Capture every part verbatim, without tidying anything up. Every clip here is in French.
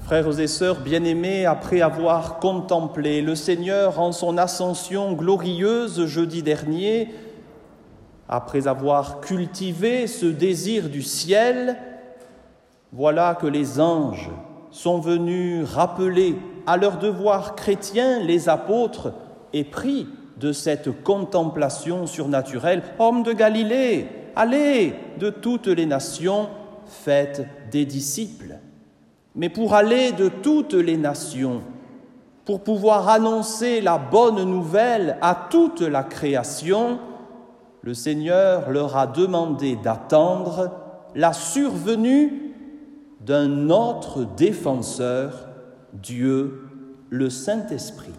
Frères et sœurs bien-aimés, après avoir contemplé le Seigneur en son ascension glorieuse jeudi dernier, après avoir cultivé ce désir du ciel, voilà que les anges sont venus rappeler à leur devoir chrétien les apôtres épris de cette contemplation surnaturelle. « Hommes de Galilée, allez de toutes les nations, faites des disciples. » Mais pour aller de toutes les nations, pour pouvoir annoncer la bonne nouvelle à toute la création, le Seigneur leur a demandé d'attendre la survenue d'un autre défenseur, Dieu, le Saint-Esprit.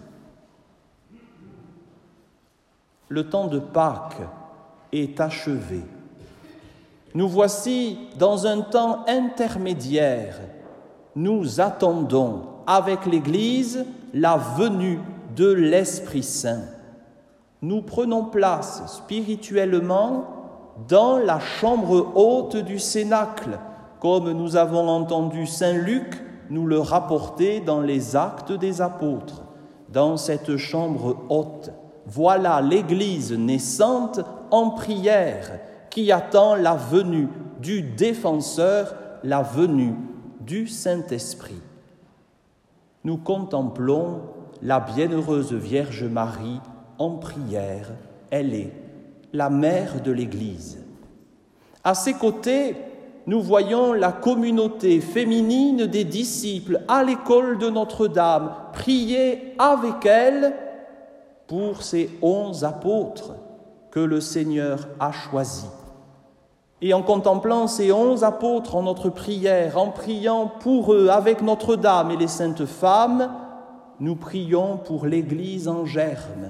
Le temps de Pâques est achevé. Nous voici dans un temps intermédiaire. Nous attendons avec l'Église la venue de l'Esprit Saint. Nous prenons place spirituellement dans la chambre haute du Cénacle, comme nous avons entendu saint Luc nous le rapporter dans les Actes des Apôtres. Dans cette chambre haute, voilà l'Église naissante en prière qui attend la venue du défenseur, la venue du Saint-Esprit. Nous contemplons la bienheureuse Vierge Marie en prière. Elle est la mère de l'Église. À ses côtés, nous voyons la communauté féminine des disciples à l'école de Notre-Dame prier avec elle pour ces onze apôtres que le Seigneur a choisis. Et en contemplant ces onze apôtres en notre prière, en priant pour eux avec Notre-Dame et les saintes femmes, nous prions pour l'Église en germe.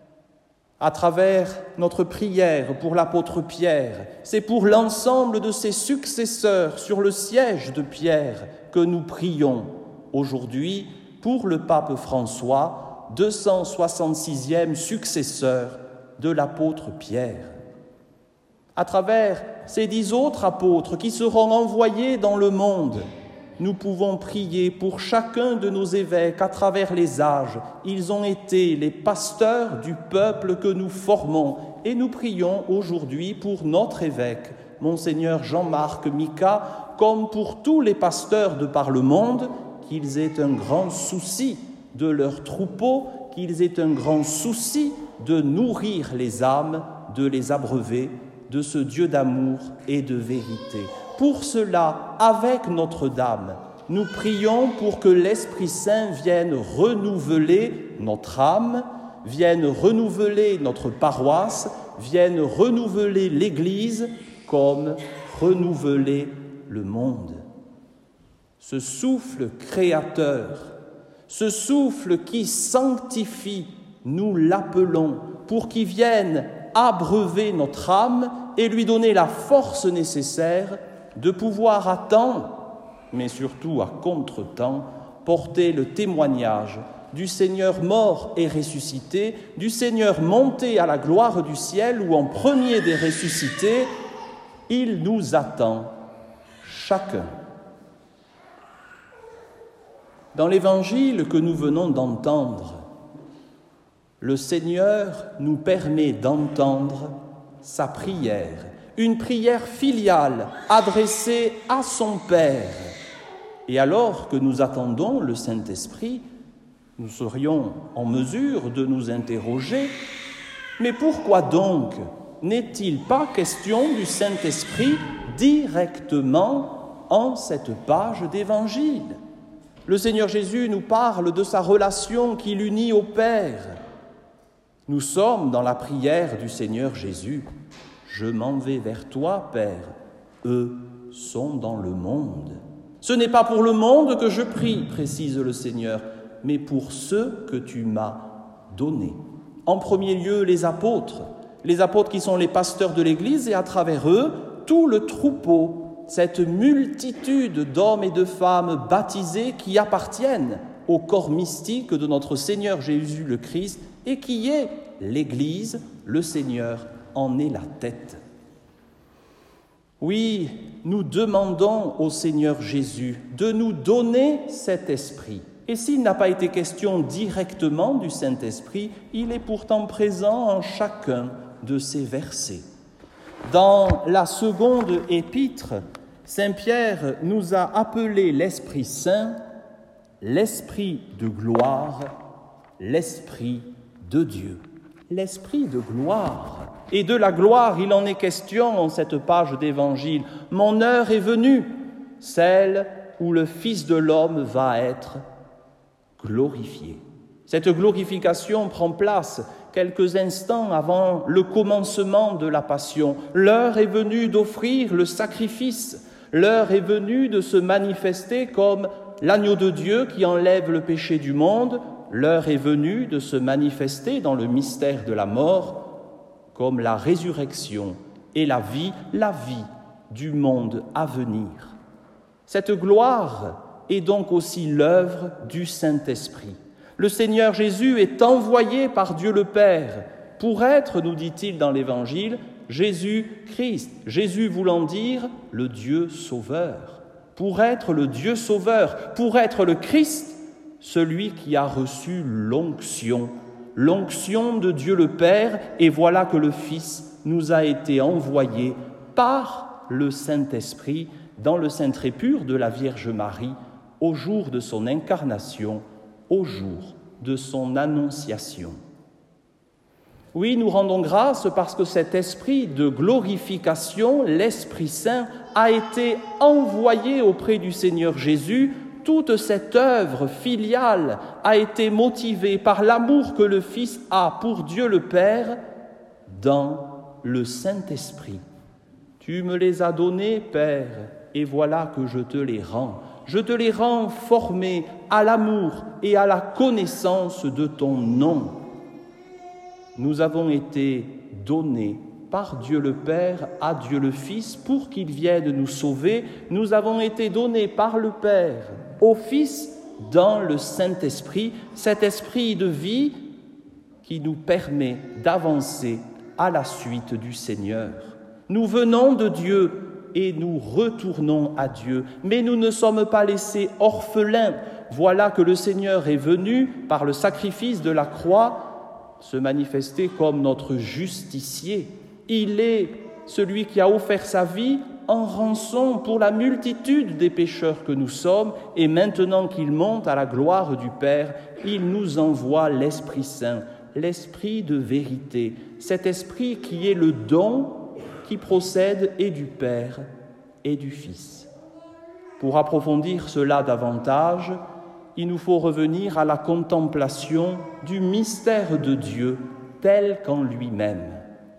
À travers notre prière pour l'apôtre Pierre, c'est pour l'ensemble de ses successeurs sur le siège de Pierre que nous prions aujourd'hui pour le pape François, deux cent soixante-sixième successeur de l'apôtre Pierre. À travers ces dix autres apôtres qui seront envoyés dans le monde, nous pouvons prier pour chacun de nos évêques à travers les âges. Ils ont été les pasteurs du peuple que nous formons et nous prions aujourd'hui pour notre évêque, Monseigneur Jean-Marc Mika, comme pour tous les pasteurs de par le monde, qu'ils aient un grand souci de leur troupeau, qu'ils aient un grand souci de nourrir les âmes, de les abreuver de ce Dieu d'amour et de vérité. Pour cela, avec Notre-Dame, nous prions pour que l'Esprit Saint vienne renouveler notre âme, vienne renouveler notre paroisse, vienne renouveler l'Église comme renouveler le monde. Ce souffle créateur, ce souffle qui sanctifie, nous l'appelons pour qu'il vienne abreuver notre âme et lui donner la force nécessaire de pouvoir à temps, mais surtout à contre-temps, porter le témoignage du Seigneur mort et ressuscité, du Seigneur monté à la gloire du ciel où en premier des ressuscités, il nous attend chacun. Dans l'évangile que nous venons d'entendre, le Seigneur nous permet d'entendre sa prière, une prière filiale adressée à son Père. Et alors que nous attendons le Saint-Esprit, nous serions en mesure de nous interroger, mais pourquoi donc n'est-il pas question du Saint-Esprit directement en cette page d'Évangile ? Le Seigneur Jésus nous parle de sa relation qui l'unit au Père. Nous sommes dans la prière du Seigneur Jésus. « Je m'en vais vers toi, Père. Eux sont dans le monde. » Ce n'est pas pour le monde que je prie, précise le Seigneur, mais pour ceux que tu m'as donnés. En premier lieu, les apôtres. Les apôtres qui sont les pasteurs de l'Église et à travers eux, tout le troupeau, cette multitude d'hommes et de femmes baptisés qui appartiennent au corps mystique de notre Seigneur Jésus le Christ et qui est l'Église, le Seigneur en est la tête. Oui, nous demandons au Seigneur Jésus de nous donner cet esprit. Et s'il n'a pas été question directement du Saint-Esprit, il est pourtant présent en chacun de ces versets. Dans la seconde épître, Saint Pierre nous a appelé l'Esprit Saint, l'Esprit de gloire, l'Esprit de Dieu. L'Esprit de gloire. Et de la gloire, il en est question en cette page d'Évangile. Mon heure est venue, celle où le Fils de l'homme va être glorifié. Cette glorification prend place quelques instants avant le commencement de la Passion. L'heure est venue d'offrir le sacrifice. L'heure est venue de se manifester comme l'agneau de Dieu qui enlève le péché du monde. L'heure est venue de se manifester dans le mystère de la mort comme la résurrection et la vie, la vie du monde à venir. Cette gloire est donc aussi l'œuvre du Saint-Esprit. Le Seigneur Jésus est envoyé par Dieu le Père pour être, nous dit-il dans l'Évangile, Jésus-Christ. Jésus voulant dire le Dieu sauveur. Pour être le Dieu sauveur, pour être le Christ, celui qui a reçu l'onction, l'onction de Dieu le Père, et voilà que le Fils nous a été envoyé par le Saint-Esprit dans le sein très pur de la Vierge Marie, au jour de son incarnation, au jour de son annonciation. Oui, nous rendons grâce parce que cet esprit de glorification, l'Esprit Saint, a été envoyé auprès du Seigneur Jésus. Toute cette œuvre filiale a été motivée par l'amour que le Fils a pour Dieu le Père dans le Saint-Esprit. Tu me les as donnés, Père, et voilà que je te les rends. Je te les rends formés à l'amour et à la connaissance de ton nom. Nous avons été donnés par Dieu le Père à Dieu le Fils pour qu'il vienne nous sauver. Nous avons été donnés par le Père au Fils dans le Saint-Esprit, cet esprit de vie qui nous permet d'avancer à la suite du Seigneur. Nous venons de Dieu et nous retournons à Dieu, mais nous ne sommes pas laissés orphelins. Voilà que le Seigneur est venu, par le sacrifice de la croix, se manifester comme notre justicier. Il est celui qui a offert sa vie en rançon pour la multitude des pécheurs que nous sommes, et maintenant qu'il monte à la gloire du Père, il nous envoie l'Esprit Saint, l'Esprit de vérité, cet Esprit qui est le don qui procède et du Père et du Fils. Pour approfondir cela davantage, il nous faut revenir à la contemplation du mystère de Dieu tel qu'en lui-même.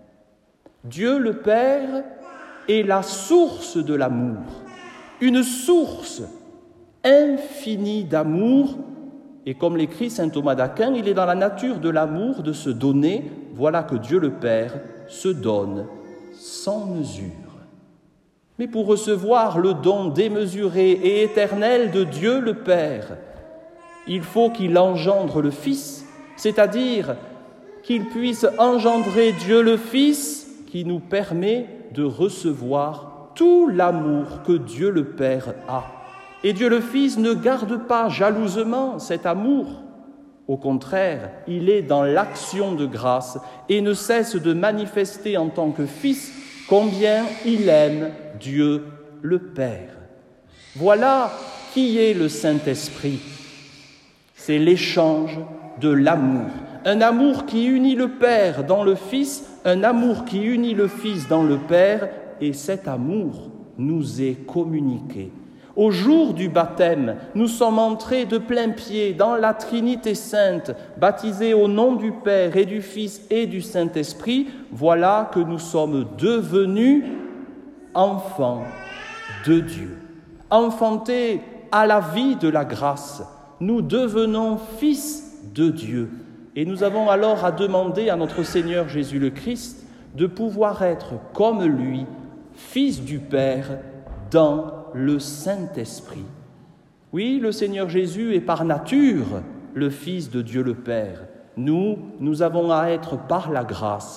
Dieu le Père est la source de l'amour, une source infinie d'amour, et comme l'écrit saint Thomas d'Aquin, il est dans la nature de l'amour de se donner. Voilà que Dieu le Père se donne sans mesure. Mais pour recevoir le don démesuré et éternel de Dieu le Père, il faut qu'il engendre le Fils, c'est-à-dire qu'il puisse engendrer Dieu le Fils qui nous permet de recevoir tout l'amour que Dieu le Père a. Et Dieu le Fils ne garde pas jalousement cet amour. Au contraire, il est dans l'action de grâce et ne cesse de manifester en tant que Fils combien il aime Dieu le Père. Voilà qui est le Saint-Esprit. C'est l'échange de l'amour. Un amour qui unit le Père dans le Fils, un amour qui unit le Fils dans le Père, et cet amour nous est communiqué. Au jour du baptême, nous sommes entrés de plein pied dans la Trinité sainte, baptisés au nom du Père et du Fils et du Saint-Esprit. Voilà que nous sommes devenus enfants de Dieu. Enfantés à la vie de la grâce, nous devenons fils de Dieu. Et nous avons alors à demander à notre Seigneur Jésus le Christ de pouvoir être comme lui, fils du Père, dans le Saint-Esprit. Oui, le Seigneur Jésus est par nature le Fils de Dieu le Père. Nous, nous avons à être par la grâce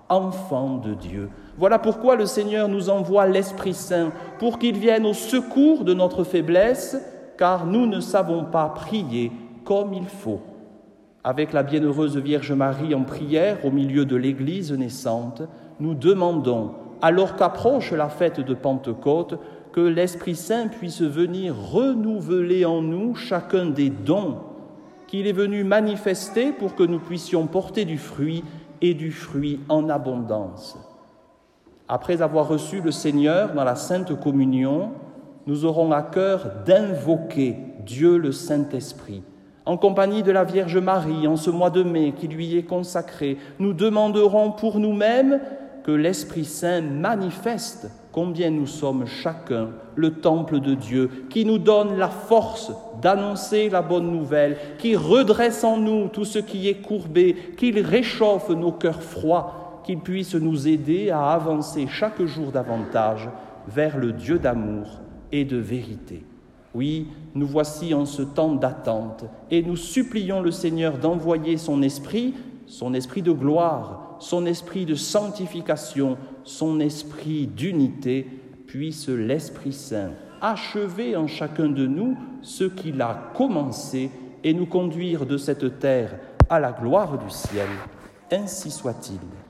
enfants de Dieu. Voilà pourquoi le Seigneur nous envoie l'Esprit Saint, pour qu'il vienne au secours de notre faiblesse, car nous ne savons pas prier comme il faut. Avec la bienheureuse Vierge Marie en prière au milieu de l'Église naissante, nous demandons, alors qu'approche la fête de Pentecôte, que l'Esprit Saint puisse venir renouveler en nous chacun des dons qu'il est venu manifester pour que nous puissions porter du fruit et du fruit en abondance. Après avoir reçu le Seigneur dans la Sainte Communion, nous aurons à cœur d'invoquer Dieu le Saint-Esprit. En compagnie de la Vierge Marie, en ce mois de mai qui lui est consacré, nous demanderons pour nous-mêmes que l'Esprit Saint manifeste combien nous sommes chacun le temple de Dieu, qui nous donne la force d'annoncer la bonne nouvelle, qui redresse en nous tout ce qui est courbé, qu'il réchauffe nos cœurs froids, qu'il puisse nous aider à avancer chaque jour davantage vers le Dieu d'amour et de vérité. Oui, nous voici en ce temps d'attente et nous supplions le Seigneur d'envoyer son esprit, son esprit de gloire, son esprit de sanctification, son esprit d'unité, puisse l'Esprit Saint achever en chacun de nous ce qu'il a commencé et nous conduire de cette terre à la gloire du ciel. Ainsi soit-il.